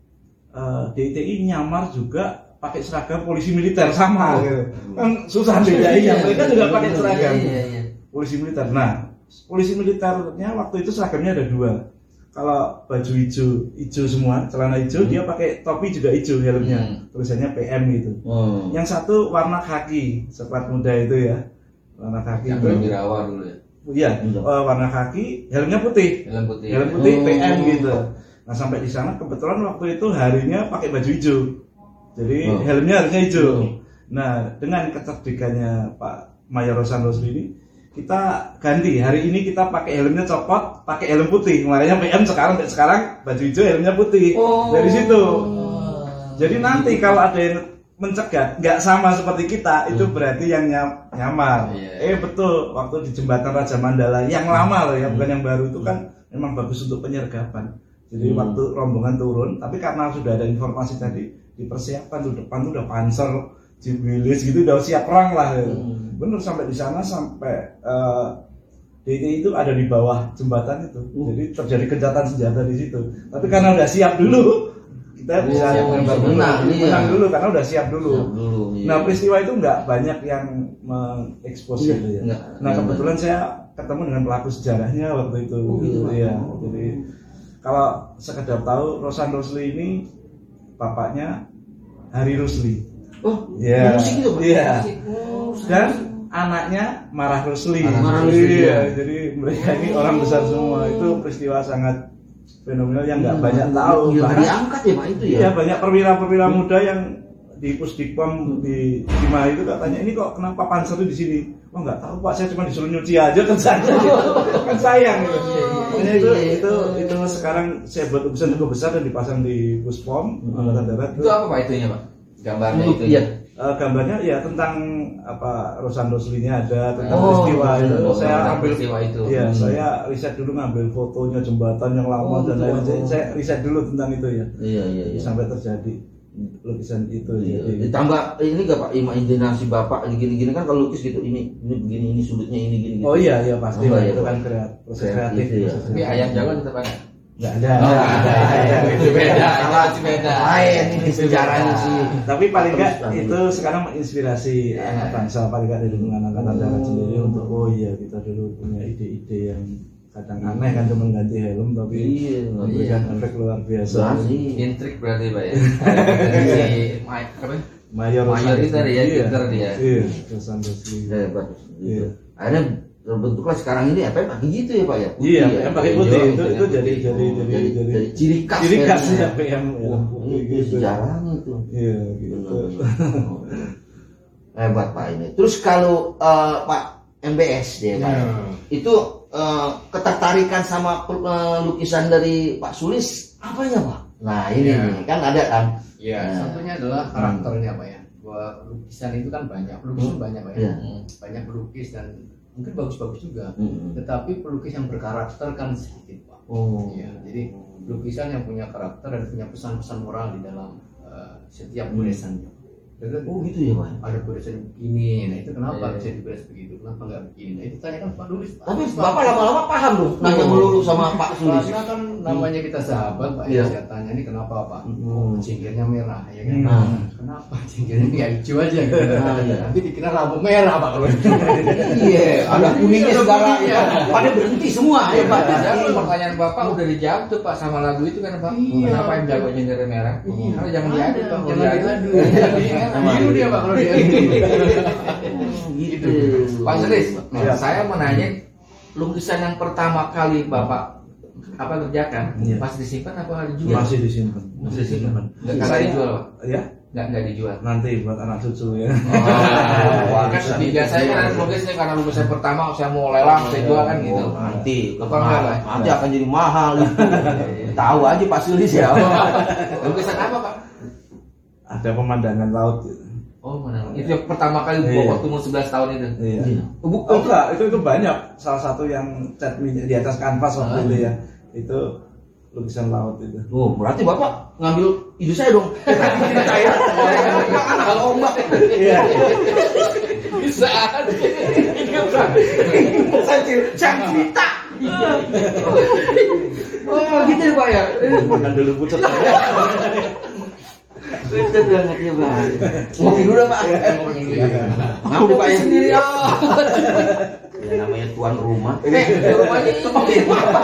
eh, D I T I nyamar juga pakai seragam polisi militer sama gitu. Kan susah bedainya, mereka juga pakai seragam Iya, iya. polisi militer. Nah, polisi militernya waktu itu seragamnya ada dua. Kalau baju hijau, hijau semua, celana hijau, dia pakai topi juga hijau helmnya, Hmm. tulisannya P M gitu. Oh. Yang satu warna khaki, seklat muda itu ya, warna khaki Yang itu, Wirawa dulu ya. iya, eh, warna khaki, helmnya putih, Helm putih. helm putih Oh. P M gitu. Nah sampai di sana kebetulan waktu itu harinya pakai baju hijau, jadi Oh. helmnya harusnya hijau. Oh. Nah dengan kecerdikannya Pak Mayor Rosan Rusli ini, kita ganti, hari ini kita pakai helmnya copot, pakai helm putih. Makanya P M sekarang sekarang baju hijau helmnya putih. Oh. Dari situ. Jadi nanti kalau ada yang mencegat nggak sama seperti kita, itu berarti yang nyam- nyamar. Iya. Eh betul, waktu di jembatan Raja Mandala yang lama loh ya, bukan yang baru itu kan memang bagus untuk penyergapan. Jadi Hmm. waktu rombongan turun, tapi karena sudah ada informasi tadi, dipersiapkan tuh depan tuh udah panser, jibilis gitu, udah siap perang lah. Gitu. Hmm. Bener sampai di sana sampai eh, D I T I itu ada di bawah jembatan itu, Uh. jadi terjadi gencatan senjata di situ. Tapi karena udah siap dulu, kita bisa siap, menembak bisa dulu, menang, iya. menang dulu karena udah siap dulu. Siap dulu, iya. Nah peristiwa itu nggak banyak yang mengekspos Iya, gitu ya. nggak. Nah kebetulan saya ketemu dengan pelaku sejarahnya waktu itu, Oh, gitu gitu. ya. Jadi kalau sekedar tahu, Rosan Rusli ini bapaknya Hari Rusli. Oh, Iya. musik itu, Pak? Iya. Musik. Oh, Dan anaknya Marah Rusli. Marah Rusli, Iya, iya. jadi mereka ini orang besar semua. Itu peristiwa sangat fenomenal yang nggak banyak tahu. Iya, Bahkan- diangkat ya Pak itu ya. Iya, banyak perwira-perwira muda yang di Pusdikpom di Cimahi itu katanya, ini kok kenapa panser itu di sini? Oh nggak tahu Pak, saya cuma disuruh nyuci aja kan saja gitu. Kan sayang gitu. Makanya itu itu itu sekarang saya buat lukisan cukup besar dan dipasang di Puspom Angkatan Darat. Itu apa Pak itunya Pak? Gambarnya Untuk itu. iya. Eh, gambarnya ya tentang apa Rosan Ruslinya ada, tentang Oh, peristiwa itu. oh, Saya tentang ambil peristiwa itu. Iya, Hmm. saya riset dulu ngambil fotonya jembatan yang lama Oh, dan gitu. lain-lain. Saya, Oh. saya riset dulu tentang itu ya. Iya, iya, iya. Sampai terjadi lukisan itu. Iya. Jadi Ditambah ini gak Pak, imajinasi Bapak gini-gini kan kalau lukis gitu, ini ini begini, ini sudutnya ini gini. oh iya iya pasti Oh, Pak. iya, Itu Pak. kan kreatif, proses Kreatif, kreatif. iya. proses Tapi kreatif. ayam jago tetap ada. nggak ada. Oh, nggak ada. Itu beda. Salah. Itu beda. Lain ini sejarahnya beda. sih. Tapi paling nggak Terus, itu sekarang menginspirasi Iya. anak bangsa, paling nggak dari lingkungan angkatan darat sendiri untuk oh iya kita dulu punya ide-ide yang kadang aneh kan, cuma ganti helm tapi Iya, memberikan efek luar biasa. Jelas sih. Intrik berarti Pak ya. Si Mike apa? Mayor Mayor Rosan itu tadi ya, Rusli, pinter dia. Iya, Rosan Rusli. Hebat. Iya. Gitu. Akhirnya terbentuklah sekarang ini apa pakai gitu ya Pak ya? Putih Iya, ya, yang pakai hijau, putih itu gitu itu ya. jadi jadi Oh, jadi jadi, jadi jadi ciri khas ciri khasnya ya. P M ya. Wah, Putih itu gitu. sejarahnya tuh. Iya, gitu. Benar-benar. Oh, hebat Pak ini. Terus kalau eh, Pak M B S dia Pak, Hmm. itu eh, ketertarikan sama eh, lukisan dari Pak Sulis apanya Pak? Nah ini Ya. nih, kan ada kan? Ya, Nah. satunya adalah karakternya Pak ya. Bahwa lukisan itu kan banyak, pelukis itu banyak Pak ya. Iya. Banyak pelukis dan mungkin bagus-bagus juga. Hmm. Tetapi pelukis yang berkarakter kan sedikit Pak. Oh. Ya, jadi lukisan yang punya karakter dan punya pesan-pesan moral di dalam eh, setiap Hmm. goresannya. Dan Oh gitu ya Pak. ada goresan begini, nah itu kenapa Iya. bisa digores begitu? Kenapa nggak begini? Nah itu tanyakan Pak Nulis. Pak. Tapi Pak, Bapak lama-lama paham dong, nanya melulu sama Pak Sulis. Karena kan namanya kita sahabat Pak, Iya. ya saya tanya ini kenapa Pak? Hmm. Oh, cingkirnya merah, ya kan? Hmm. Kenapa cingkirnya nggak hijau aja? Gitu. Ah, iya. Nanti dikira rambut merah Pak kalau Iya, ada kuningnya Ada segala. kuningnya. Pada berhenti semua ya Pak. Padahal pertanyaan Bapak udah dijawab tuh Pak sama lagu itu kan Pak. Iya. Kenapa yang jago nyindir merah? Iya. Karena jangan diadu Pak. Jangan diadu. Sama Biru dia Pak kalau diadu. Gitu. Pak Sulis, Iya. saya mau nanya lukisan yang pertama kali Bapak apa kerjakan Iya. pas disimpan apa dijual? Masih disimpan. Masih disimpan. Nggak Saya- kalian dijual Pak? Ya, Nggak nggak dijual. nanti buat anak cucu ya. Oh, kan biasanya kan ada lukisan karena lukisan pertama saya mau lelang saya jual kan gitu. Oh, nanti Bapak enggak, Pak? nanti akan jadi mahal itu. Tahu aja Pak Sulis ya. Lukisan apa Pak? Ada pemandangan laut gitu. Oh mana? Itu yang pertama kali Iya. waktu umur sebelas tahun itu. Iya. Bu- Oh enggak, itu itu banyak. Salah satu yang cat minyak di atas kanvas waktu Ah. itu ya. Itu lukisan laut itu. Oh, berarti Bapak ngambil ide saya dong. Tadi cerita ya. Anak kalau ombak. Iya. Bisa. Saya cerita. Saya cerita. Oh, gitu ya Pak ya. Makan dulu pucat. Pucat banget ya Pak. Ngopi dulu Pak. Maaf Pak ya. Sendiri ya. Ya namanya tuan rumah. Eh, di rumahnya Oke, Pak.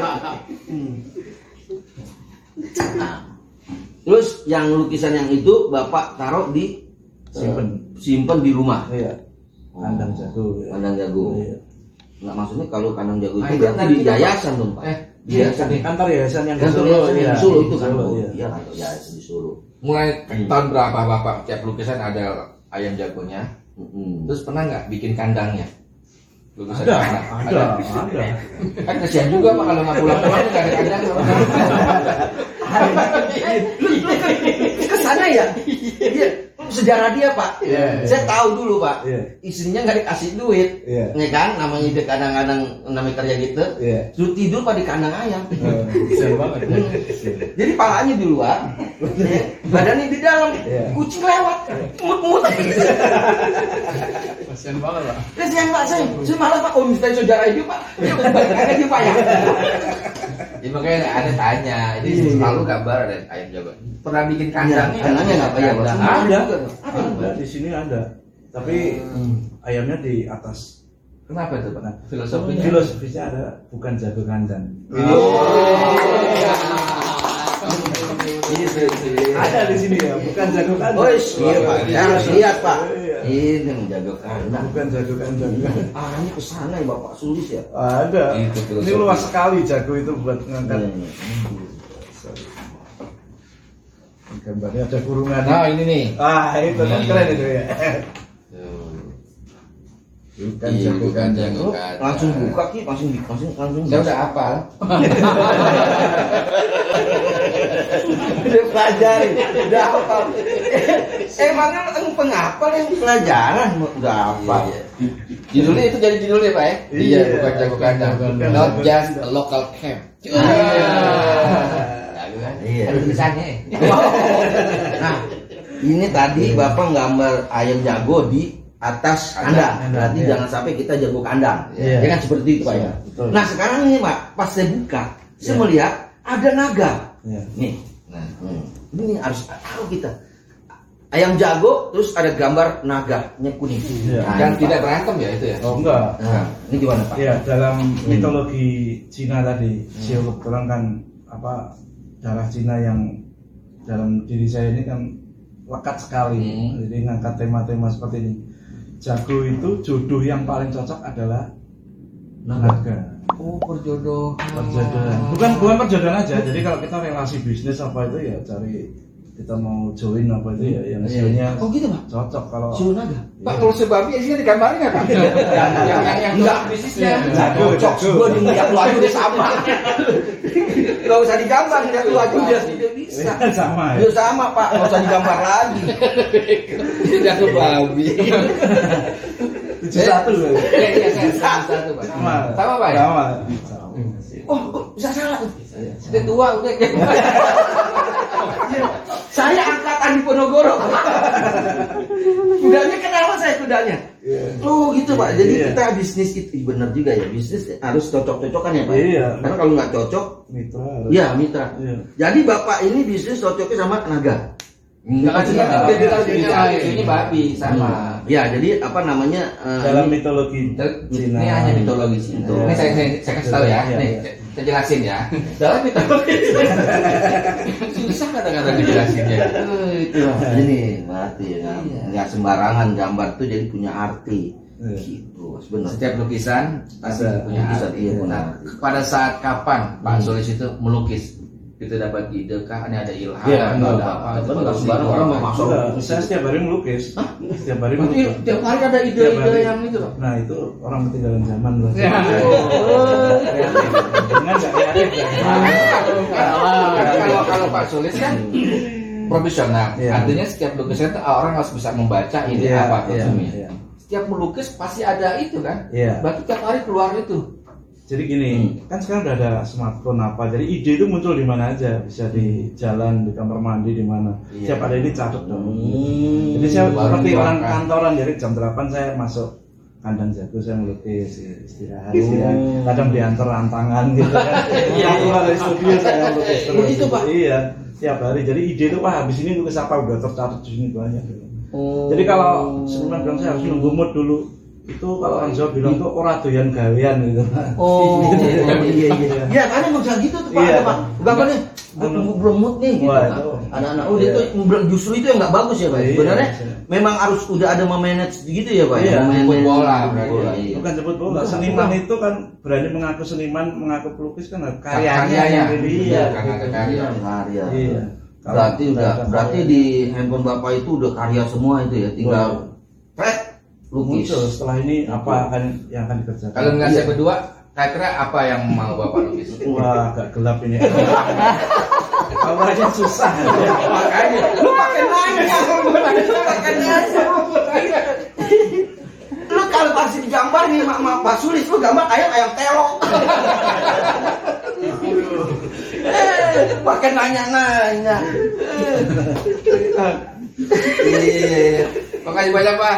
Nah, terus yang lukisan yang itu Bapak taruh di Simpen. eh, simpen di rumah. Iya. Kandang jago. Ya. Kandang jago. Iya. Nggak maksudnya kalau kandang jago Nah, itu itu berarti nanti di Bapak- yayasan dong Pak. Eh, Di yayasan nih. Kantor yayasan yang di Kantor Solo. yayasan yang Iya. di Solo itu kan. Solo, Oh, iya. iya kantor yayasan di Solo. mulai tahun berapa Bapak tiap lukisan ada ayam jagonya? Mm-mm. Terus pernah nggak bikin kandangnya? Lukisan Ada, anak? ada, ada. Kan kasihan juga Pak kalau nggak pulang-pulang nggak ada kandang. Kesana ya? Iya. Sejarah dia Pak. Iya. Saya tahu dulu Pak. Iya. Istrinya nggak dikasih duit. Iya. Ya kan? Namanya dia kadang-kadang namanya kerja gitu. Iya. Suruh tidur pada di kandang ayam. Kasian banget. Jadi palanya di luar, badannya di dalam. Iya. Kucing lewat, mut-mut. Kasian banget Pak. Terus yang Pak saya, saya malah Pak, kalau misalnya saudara itu Pak, dia balik aja Pak ya. Ya makanya ada tanya, ini Iya, selalu iya. gambar ada ayam jago. Pernah bikin kandangnya? Kandangnya nggak apa ya Pak? Kandang. Ada. Ada. Ada di sini ada. Tapi ayamnya di atas. Kenapa itu Pak? Nah, Filosofinya? Filosofisnya ada bukan jago kandang. Ada di sini ya, bukan jago kandang. Oh iya Pak, ya harus lihat Pak. Iya. Ini menjaga kandang. Bukan jago kandang. Ah ini kesana ya Bapak Sulis ya. Ada. Itu filosofi. Ini luas sekali jago itu buat ngangkat. Gambarnya ada kurungan. Nah ini nih. Ah itu kan keren itu ya. Bukan Iya, jago bukan kandang. jago kandang. Langsung buka Ki, langsung di- langsung langsung. Saya udah hafal. Udah pelajari, udah hafal. Emangnya lu penghafal yang pelajaran udah hafal. Iya. Judulnya itu jadi judulnya Pak ya? Iya. Bukan jago kandang. Bukan Not jago just kandang. a local camp. Iya. Jago kan? Iya. Ada tulisannya. Nah, ini tadi Bapak gambar ayam jago di atas kandang. Kandang, Berarti iya. jangan sampai kita jago kandang. Iya. Ya kan seperti itu Pak ya. Betul. Nah, sekarang ini Pak, pas saya buka, saya Iya. melihat ada naga. Iya. Nih. Nah, hmm. ini harus tahu kita. Ayam jago terus ada gambar naganya kuning. Iya. Nah, Dan ini, tidak Pak. berantem ya itu ya? Oh enggak. Nah, ini gimana Pak? Ya dalam mitologi Cina tadi, Xiao Kebetulan kan apa darah Cina yang dalam diri saya ini kan lekat sekali. Hmm. Jadi ngangkat tema-tema seperti ini. Jago itu jodoh yang paling cocok adalah naga. Oh, perjodohan. Perjodohan. Bukan bukan perjodohan aja. Jadi kalau kita relasi bisnis apa itu ya cari kita mau join apa itu ya yang hasilnya Oh gitu Pak? cocok kalau Siu naga. Pak, kalau sebabi isinya digambarin nggak Pak? yang yang yang yang Enggak. bisnisnya. Jago, Cocok, jago. gua di ngeliat lu aja udah sama. Gak usah digambar, ngeliat lu aja udah udah bisa. sama ya. Dia sama Pak, gak usah digambar lagi. Tidak sebabi. tujuh satu ya. Iya iya saya sama satu Pak. Sama. Sama Pak ya? Sama. Oh, kok bisa salah tuh? Sudah tua udah. Saya angkatan di Ponorogo. Kudanya kenapa saya kudanya? Oh gitu Pak. Jadi Iya. kita bisnis itu benar juga ya. Bisnis harus cocok-cocokan ya Pak. Iya. Karena kalau nggak cocok, Mitra. ya mitra. Iya. Jadi Bapak ini bisnis cocoknya sama naga. Enggak Enggak, ada enggak, kita enggak. ini babi sama. Ya, jadi apa namanya? eh, Dalam ini- mitologi Cina. Ini hanya mitologi sih. Itu. Ini saya, saya, saya kasih tahu ya. Iya, Nih, iya. saya- saya jelasin ya. Dalam mitologi susah kadang-kadang dijelasinnya. Eh, itu ini berarti ya, nggak sembarangan gambar tuh jadi punya arti. Iya. Gitu, sebenarnya. Setiap lukisan pasti Ada punya lukisan, arti. iya, punya Nah, arti. pada saat kapan Pak Sulis itu melukis? Itu dapat ide kah? Ini ada ilham Iya, atau enggak, ada apa? enggak, Itu enggak, baru sembarang sih, orang apa. mau masuk. Enggak, saya setiap hari melukis. Setiap hari Berarti melukis. tiap hari ada Tiap ide-ide hari. yang itu Pak. Nah itu orang ketinggalan zaman lah. Ya. Kreatif. Dengan nggak kreatif ya. Kan kalau kalau Pak Sulis kan profesional, Iya. artinya setiap lukisan itu orang harus bisa membaca ini Iya, apa iya, konsumnya. iya. Setiap melukis pasti ada itu kan? Iya. Berarti tiap hari keluar itu. Jadi gini, kan sekarang udah ada smartphone apa, jadi ide itu muncul di mana aja, bisa di jalan, di kamar mandi, di mana. Iya. Setiap ada ini catat dong. Hmm. Jadi saya Baru seperti orang dikeluarkan. kantoran, jadi jam delapan saya masuk kandang jago, saya melukis, istirahat, Oh. istirahat. Kadang diantar rantangan gitu kan. Iya. Keluar dari studio saya lukis terus. Begitu, Pak? Iya, tiap hari. Jadi ide itu Pak, habis ini lukis apa udah tercatat di sini banyak. Oh. Jadi kalau sebelum bilang saya harus nunggu mood dulu, itu kalau orang Jawa bilang tuh ora doyan gawean gitu. Oh, Gitu. iya iya. Iya, karena mau gitu tuh Pak, Iya. ada Pak. Gambarnya belum belum mood nih gitu. Wah, Pak. itu. Anak-anak oh Iya. itu justru itu yang nggak bagus ya Pak. Iya, Sebenarnya iya. memang harus udah ada memanage gitu ya Pak. Iya, Memanage jemput bola berarti. bola, iya. Bukan jemput bola, Bukan, seniman bukan. itu kan berani mengaku seniman, mengaku pelukis kan harus Karyanya. karyanya yang dia. Iya, karena ada karya. Karya. Iya. Berarti Kalau udah ada berarti karya, di handphone Bapak itu udah karya semua itu ya, tinggal prek lukis. muncul setelah ini apa akan yang akan dikerjakan. Kalau nggak Iya. saya berdua, kira-kira apa yang mau Bapak lukis? Wah, agak gelap ini. Awalnya susah. Makanya Lu pakai nanya, lu pakai nanya. Lu kalau pasti digambar nih mak mak Pak Sulis lu gambar ayam ayam telok. Eh, pakai nanya-nanya. Iya. makasih banyak Pak.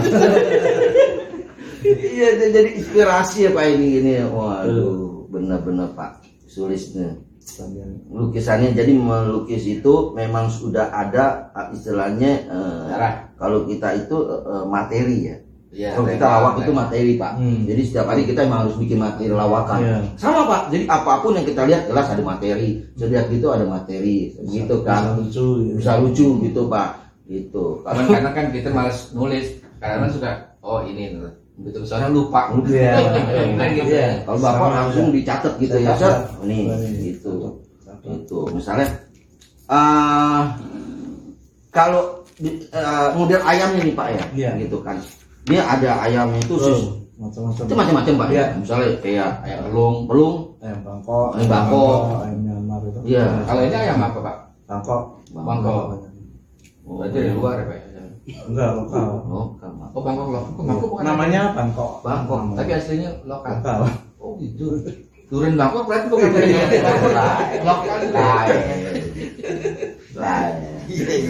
Iya, dia jadi inspirasi ya Pak ini gini. Waduh, benar-benar Pak Sulisnya. Lukisannya jadi melukis itu memang sudah ada istilahnya eh, Cara. kalau kita itu eh, materi ya. Iya. Kalau kita lawak itu materi Pak. Hmm. Jadi setiap hari kita memang harus bikin materi lawakan. Iya. Sama Pak. Jadi apapun yang kita lihat jelas ada materi. Setiap itu ada materi. Gitu Bisa kan. lucu. ya. Bisa lucu gitu Pak. Gitu. Karena karena kan kita malas nulis, karena suka oh ini betul soalnya lupa. Iya. Kan gitu. Iya. Kalau Bapak Sama langsung aja. dicatat gitu ya, Catat. Sir. Nih, Nih, gitu. catat. Itu misalnya eh kalau di- eh, model ayamnya nih Pak ya, Iya. gitu kan. Dia ada ayamnya itu sus, Oh, macam-macam. itu macam-macam Pak ya. Iya. Misalnya kayak ayam pelung, pelung, Ayam Bangkok, Ayam Bangkok. ayam Myanmar itu. Iya. Kalau ini ayam apa Pak? Bangkok. Bangkok. Oh, Berarti dari luar ya Pak? Enggak lokal. lokal, Pak. Oh Bangkok loh. Kok Bangkok bukan? Namanya Bangkok. Bangkok. Namanya. Tapi aslinya lokal. lokal. Oh gitu. Turun Bangkok berarti bukan dari lokal lain. Lain.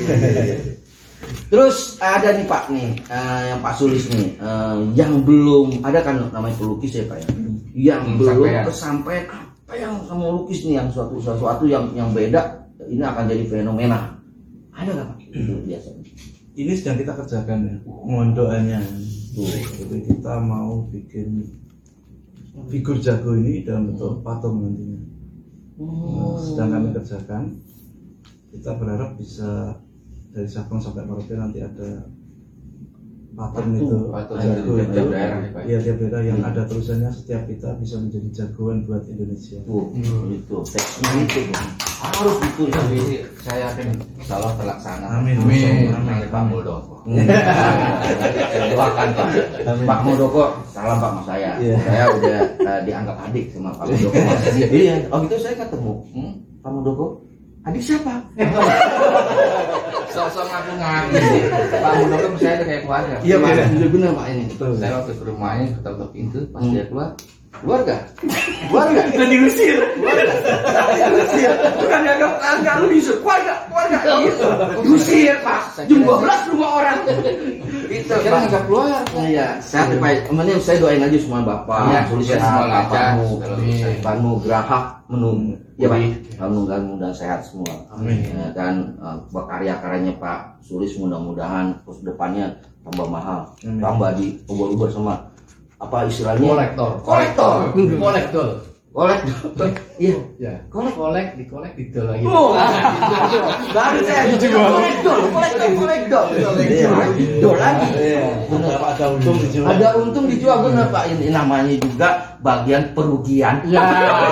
Terus ada nih Pak nih, eh, yang Pak Sulis nih, eh, yang belum ada kan namanya pelukis ya Pak ya, yang Hmm, belum sampean. kesampaian apa yang sama lukis nih yang suatu sesuatu yang yang beda ini akan jadi fenomena. Ada nggak Pak? Itu biasanya. Ini sedang kita kerjakan ya. Mohon doanya. Tuh, jadi kita mau bikin figur jago ini dalam bentuk patung nantinya. Nah, sedang kami kerjakan. Kita berharap bisa dari Sabang sampai Merauke nanti ada pattern itu pattern jago itu tiap itu. daerah ya, Pak. Iya, tiap daerah yang ada tulisannya setiap kita bisa menjadi jagoan buat Indonesia. Tuh, itu teksnya itu harus itu. Tapi saya yakin insya Allah terlaksana. Amin. Amin. Oleh Pak Muldoko. Saya doakan Pak. Pak Muldoko, salam Pak sama saya. Iya. Saya udah eh, dianggap adik sama Pak Muldoko. Iya. Oh gitu saya ketemu. Hmm? Pak Muldoko, adik siapa? Sok-sok ngaku-ngaku. Pak Muldoko saya udah kayak keluarga. Iya Pak, benar benar Pak ini. Betul. Saya waktu ke rumahnya ketok-ketok pintu, pas dia keluar, keluarga, keluarga, udah diusir, keluarga, diusir, bukan dianggap enggak lu diusir, keluarga, keluarga, diusir Pak, jam dua belas rumah orang, itu Pak. nggak keluar. Iya, sehat ya Pak. Kemudian saya doain aja semua Bapak, Iya, tulis sehat, sehat, semua lancar, Bapakmu, segala macam. Bapakmu, Gerahak, Menu, ya Pak. Mudah-mudahan mudah sehat semua. Amin. Ya, dan uh, karya-karyanya Pak Sulis mudah-mudahan terus depannya tambah mahal, Amin. tambah di ubah-ubah sama apa istilahnya? Kolektor. Kolektor. Kolektor. Kolektor. Iya. Ya. Kolek. Kolek di kolek di dol lagi. Oh, baru saya kolektor, kolektor, kolektor. Iya, dol lagi. Iya. Ada ada untung dijual. Ada untung dijual bener Pak, ini namanya juga bagian perugian. Ya.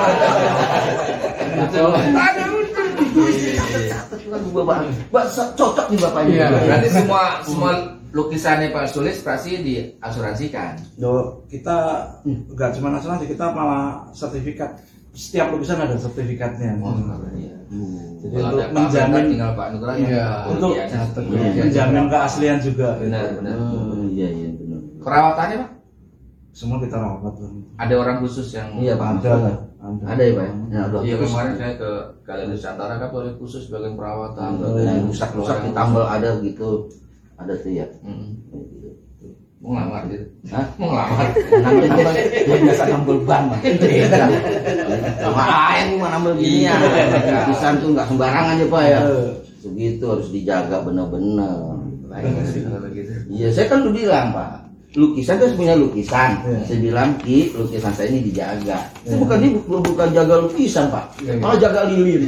Betul. Ada untung dijual. Catat lagu Bapak. Bapak cocok nih Bapak ini. Iya, Berarti semua semua lukisannya Pak Sulis pasti diasuransikan. Do, kita nggak cuma nasional, kita malah sertifikat. Setiap lukisan ada sertifikatnya. Oh, Iya. Jadi Kalau untuk ada Pak menjamin Bernard, tinggal Pak Nugroho yang Iya. untuk kerugian. catat. Kerugian. menjamin keaslian juga. Benar, benar. Oh, iya iya benar. Perawatannya Pak? Semua kita rawat. Ada orang khusus yang Iya Pak. Ada lah. Ada. Ada ya Pak ya? Ya, ada. Iya Terus kemarin saya ke Galeri Nusantara kan boleh khusus bagian perawatan. tambal, yang rusak-rusak ditambal ada gitu. Ada tuh ya. Mm. Mau ngelamar gitu? Hah? Mau ngelamar? Nambel-nambel, dia biasa nambel ban Pak. Sama air mah nambel gini ya. Lukisan tuh nggak sembarangan ya Pak ya. Begitu harus dijaga benar-benar. Baik sih kalau begitu. Iya, saya kan udah bilang Pak, lukisan kan punya lukisan. Iya. Saya bilang Ki, lukisan saya ini dijaga. Saya bukan ini bukan, bukan jaga lukisan Pak, Iya, iya. malah jaga lilin.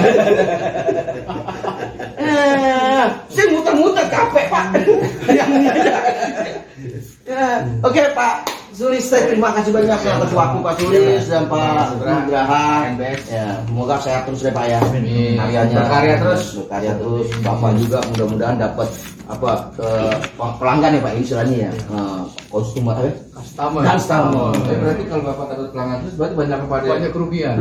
eh, saya muter-muter capek Pak. Yang ini aja. Ya, oke Pak Sulis, saya terima kasih banyak ya atas waktu Pak Sulis dan Pak Nugraha. Ya, semoga sehat terus deh Pak ya. Amin. Karyanya Berkarya terus. berkarya terus. Bapak juga mudah-mudahan dapat apa ke pelanggan ya Pak istilahnya ya. Eh, kostum apa? Customer. Customer. Eh, berarti kalau Bapak takut pelanggan terus berarti banyak kepada Banyak kerugian.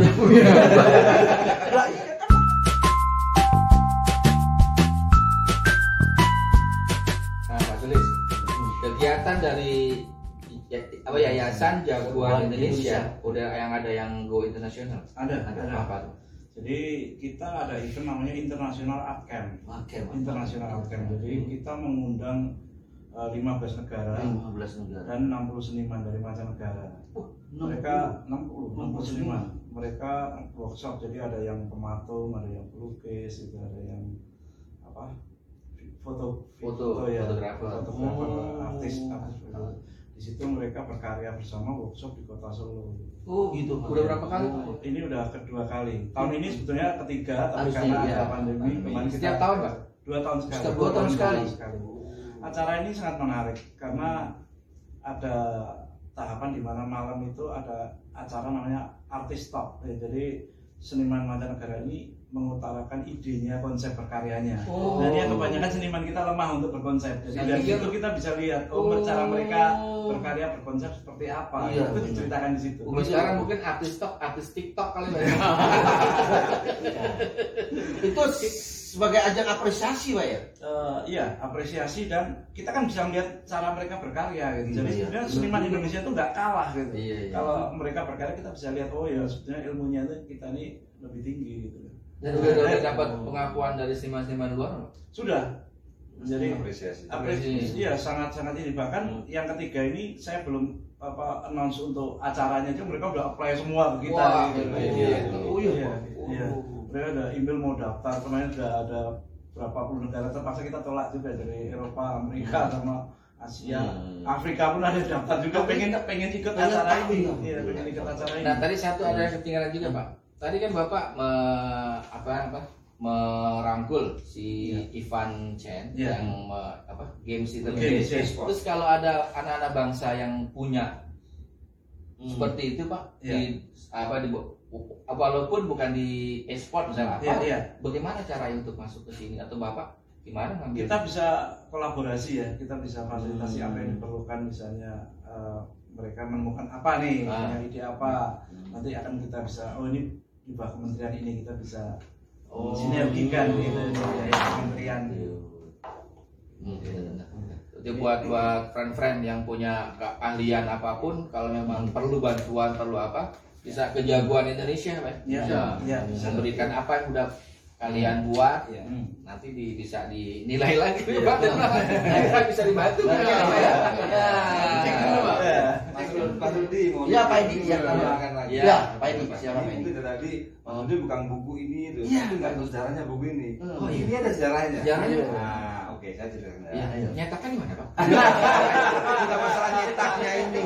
Nah, Pak Sulis, kegiatan dari ya- apa yayasan Jagoan Indonesia udah yang ada yang go internasional. Ada, Ada ada. apa tuh? Jadi kita ada event namanya International Art Camp. Oke, International Art Camp. Jadi kita mengundang uh, lima belas negara lima belas negara. dan enam puluh seniman dari mancanegara. Mereka enam puluh, enam puluh seniman. Mereka workshop, jadi ada yang pematung, ada yang pelukis, itu ada yang apa? Foto, Foto, ya, fotografer. fotografer, Oh. artis, artis. Di situ mereka berkarya bersama workshop di Kota Solo. Oh gitu. Udah berapa kali? Oh, ini udah kedua kali. Tahun ini sebetulnya ketiga, tapi Harusnya, karena iya. ada pandemi, Pandemi. kemarin kita Setiap tahun, Pak? Dua tahun sekali. Setiap dua tahun sekali? Acara ini sangat menarik karena ada tahapan di mana malam itu ada acara namanya Artist Talk. Ya, jadi seniman mancanegara ini mengutarakan idenya, konsep berkaryanya. Oh. Dan ya kebanyakan seniman kita lemah untuk berkonsep. Jadi Saya dari pikir- situ kita bisa lihat oh, Oh. cara mereka berkarya berkonsep seperti apa. Iya, itu benar. diceritakan di situ. Kalau sekarang mungkin artis TikTok, artis TikTok kali ya. Itu sebagai ajang apresiasi Pak ya. Eh, iya, apresiasi dan kita kan bisa melihat cara mereka berkarya gitu. Jadi Iya. sebenarnya seniman Indonesia itu nggak kalah gitu. Iya, iya. Kalau mereka berkarya kita bisa lihat oh ya sebetulnya ilmunya itu kita ini lebih tinggi gitu. Dan udah udah dapat pengakuan dari seniman-seniman luar nggak? Sudah. Jadi apresiasi. apresiasi iya sangat-sangat ini bahkan yang ketiga ini saya belum apa announce untuk acaranya aja mereka udah apply semua ke kita Wah, gitu. iya, Iya. iya. Oh iya. Iya. Mereka ada email mau daftar kemarin sudah ada berapa puluh negara terpaksa kita tolak juga dari Eropa, Amerika sama Asia, Hmm. Afrika pun ada daftar juga pengen pengen ikut Pengen acara tahu, ini. ya. Iya, pengen ikut acara ini. Nah tadi satu ada yang ketinggalan juga Pak. Tadi kan Bapak me, apa apa merangkul si Iya. Ivan Chen Iya. yang me- apa games itu. Games, Terus e-sport. kalau ada anak-anak bangsa yang punya Hmm. seperti itu Pak, Iya. di apa di walaupun bukan di e-sport misalnya apa, Iya, iya. bagaimana caranya untuk masuk ke sini atau Bapak gimana ngambil? Kita bisa kolaborasi ya, kita bisa fasilitasi Hmm. apa yang diperlukan, misalnya eh, mereka menemukan apa nih, Ah. punya ide apa, nanti akan kita bisa, oh ini di bawah kementerian ini kita bisa Oh. sinergikan gitu ya, ya, kementerian. Hmm, Jadi buat buat friend-friend yang punya keahlian apapun, kalau memang perlu bantuan, perlu apa, bisa ke Jagoan Indonesia, Pak. Iya, Bisa iya, bisa. memberikan apa yang udah kalian buat, Iya. nanti di, bisa dinilai lagi, Pak. Kita bisa dibantu kan, ya, Pak, ya. Ya. Cek dulu, Pak. Mas Rudi, Mas Rudi, mau Ya, Pak Edi, ya, menambahkan lagi. Ya. Ya, Pak Edi, siapa Pak Ini Edi? itu tadi Mas Rudi bukan buku ini itu, Iya. tapi nggak tahu sejarahnya buku ini. Oh, Ini ada sejarahnya. Sejarahnya. Nah, oke, saya ceritakan. Ya, nyatakan di mana, Pak? Kita masalah nyetaknya ini.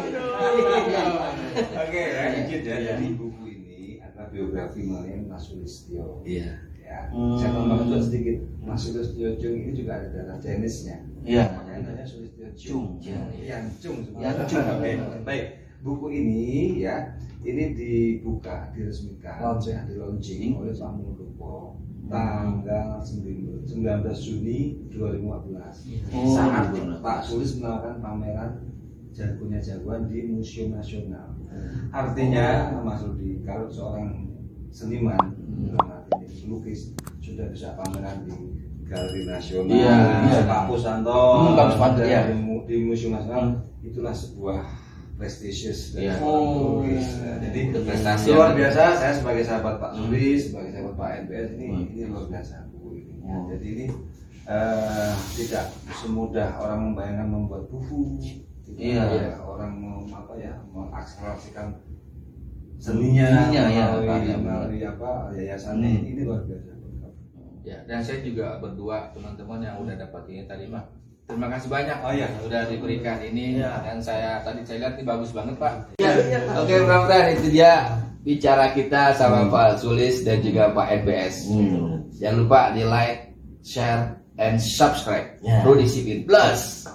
Oke, ya, dikit ya. Jadi buku ini adalah biografi mengenai Mas Sulistyo. Iya. Ya, Hmm. saya tambahkan juga sedikit. Mas Sulistyo Chung ini juga ada darah Chinese-nya. Iya. Makanya namanya Sulistyo Chung. Chung. Yang Chung. Yang Chung. Oke, baik. Buku ini ya, ini dibuka, diresmikan, Launching. ya, di launching oleh Pak Muldoko tanggal sembilan belas Juni dua ribu empat belas. Oh, Saat dua ribu empat belas. Pak Sulis melakukan pameran jagonya jagoan di Museum Nasional. Artinya, Mas Rudi, kalau seorang seniman, dalam arti ini, lukis, sudah bisa pameran di Galeri Nasional, Iya, di iya. Pak Pusanto, Hmm, Pak Pusanto, dan iya. di, mu- di Museum Nasional, itulah sebuah prestisius dari Iya. seorang Oh, pelukis. iya. Nah, jadi Itu prestasi luar yang- biasa. Saya sebagai sahabat Pak Suri, sebagai sahabat Pak N P S ini, Hmm. ini luar biasa buku ini. Ya, Oh. jadi ini eh, tidak semudah orang membayangkan membuat buku. Tidak Iya, mudah iya. orang mem, apa ya, mengakselerasikan seninya, Seninya, ya, melalui, Pak, ya, melalui apa yayasannya. Hmm. Ini luar biasa. Ya, dan saya juga berdua teman-teman yang udah dapat ini tadi, Pak. Terima kasih banyak. Oh, iya. Udah diberikan ini Iya. dan saya tadi saya lihat ini bagus banget, Pak. Ya, Oke, mudah-mudahan itu dia bicara kita sama Pak Sulis dan juga Pak N B S. Hmm. Jangan lupa di like, share, and subscribe. Ya. Rudi Sipin Plus.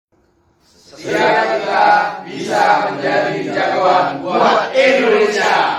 Sehingga kita bisa menjadi jagoan buat Indonesia.